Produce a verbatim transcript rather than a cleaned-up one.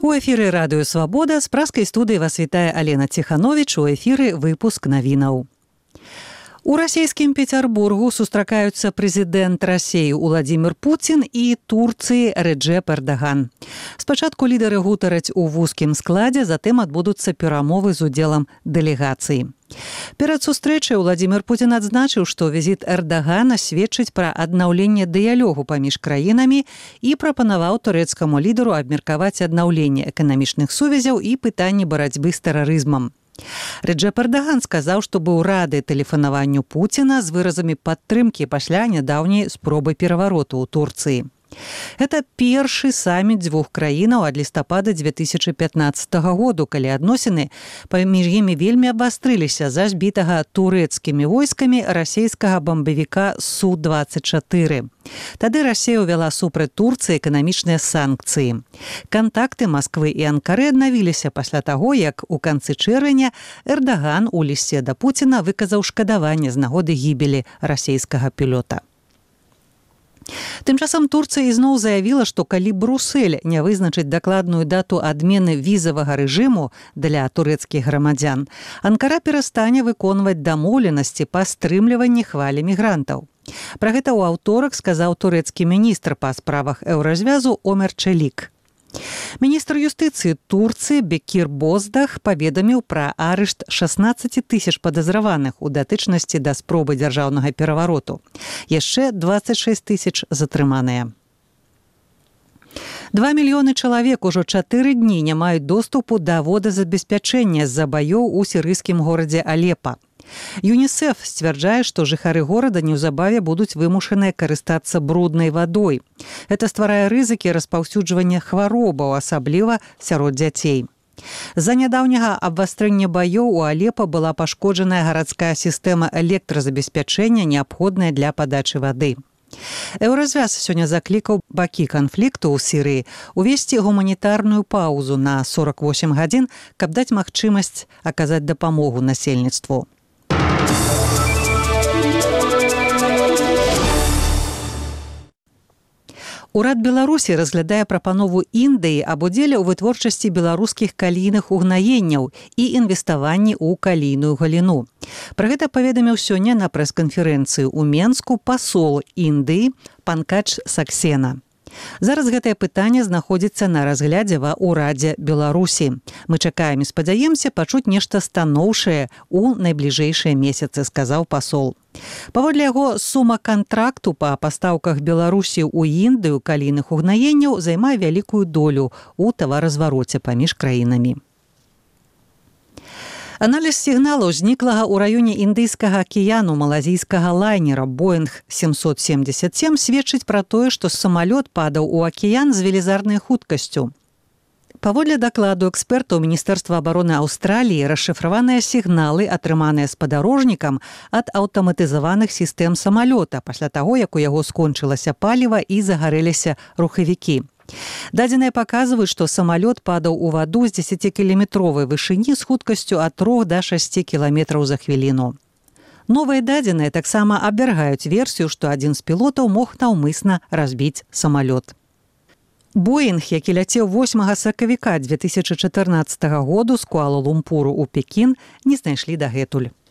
У эфіры радыё «Свабода» з праскай студыі вас вітае Алена Ціхановіч, у эфіры выпуск навінаў. У расійскім Пецярбургу сустракаюцца прэзідэнт Расіі Уладзімір Пуцін і Турцыі Рэджэп Эрдаган. Спачатку лідары гутараць у вузкім складзе, затым адбудуцца перамовы з удзелам дэлегацыі. Перад сустрэчай Уладзімір Пуцін адзначыў, што візіт Эрдагана сведчыць пра аднаўленне дыялогу паміж краінамі і прапанаваў турэцкаму лідару абмеркаваць аднаўленне эканамічных сувязяў і пытанні барацьбы з тэрарызмам. Рэджэп Эрдаган сказаў, што быў рады тэлефанаванню Пуціна з выразамі падтрымкі пасля нядаўняй спробы перавароту ў Турцыі. Гэта першы саміт дзвюх краінаў ад лістапада дзве тысячы пятнаццатага году, калі адносіны паміж імі вельмі абвастрыліся за збітага турэцкімі войскамі расійскага бамбавіка Су дваццаць чатыры. Тады Расія ўвяла супраць Турцыі эканамічныя санкцыі. Кантакты Масквы і Анкары аднавіліся пасля таго, як у канцы чэрвеня Эрдаган у лісце да Пуціна выказаў шкадаванне з нагоды гібелі расійскага пілота. Тым часам Турцыя ізноў заявіла, што калі Брусэль не вызначыць дакладную дату адмены візавага рэжыму для турэцкіх грамадзян, Анкара перастане выконваць дамоўленасці па стрымліванні хвалі мігрантаў. Пра гэта ў аўторак сказаў турэцкі міністр па справах еўразвязу Омер Челік. Міністр юстыцыі Турцыі Бекір Боздах паведаміў пра арышт шаснаццаць тысяч падазраваных у датычнасці да спробы дзяржаўнага перавароту. Яшчэ дваццаць шэсць тысяч затрыманыя. Два мільёны чалавек ужо чатыры дні не маюць доступу да водазабеспячэння з-за баёў у сірыйскім горадзе Алепа. ЮНІСЕФ сцвярджае, што жыхары горада неўзабаве будуць вымушаныя карыстацца бруднай вадой. Гэта стварае рызыкі распаўсюджвання хваробаў, асабліва сярод дзяцей. З-за нядаўняга абвастрэння баёў у Алепа была пашкоджаная гарадская сістэма электразабеспячэння, неабходная для падачы вады. Еўразвяз сёння заклікаў бакі канфлікту ў Сірыі увесці гуманітарную паўзу на сорак восем гадзін, каб даць магчымасць аказаць дапамогу насельніцтву. Урад Беларусі разглядае прапанову Індыі аб удзеле ў вытворчасці беларускіх калійных угнаенняў і інвеставанні ў калійную галіну. Пра гэта паведаміў сёння на прэс-канферэнцыі ў Менску пасол Індыі Панкадж Саксена. Зараз гэтае пытанне знаходзіцца на разглядзе ва ўрадзе Беларусі. Мы чакаем і спадзяемся пачуць нешта станоўшае ў найбліжэйшыя месяцы, сказаў пасол. Паводле яго, сума кантракту па пастаўках Беларусі ў Індыю калійных угнаенняў займае вялікую долю ў таваразвароце паміж краінамі. Аналіз сігналу зніклага ў раёне Індыйскага акіяну малазійскага лайнера Боинг сямсот семьдесят семь сведчыць пра тое, што самалёт падаў у акіян з велізарнай хуткасцю. Паводле дакладу экспертаў Міністэрства абароны Аўстраліі, расшыфраваныя сігналы, атрыманыя спадарожнікам ад аўтаматызаваных сістэм самалёта пасля таго, як у яго скончылася паліва і загарэліся рухавікі. Дадзеныя паказваюць, што самалёт падаў у ваду з дзесяцікіламетровай вышыні з хуткасцю ад трох да шасці кіламетраў за хвіліну. Новыя дадзеныя таксама абвяргаюць версію, што адзін з пілотаў мог наўмысна разбіць самалёт. Боинг, які ляцеў восьмага сакавіка дзве тысячы чатырнаццатага году з Куала-Лумпуру ў Пекін, не знайшлі дагэтуль.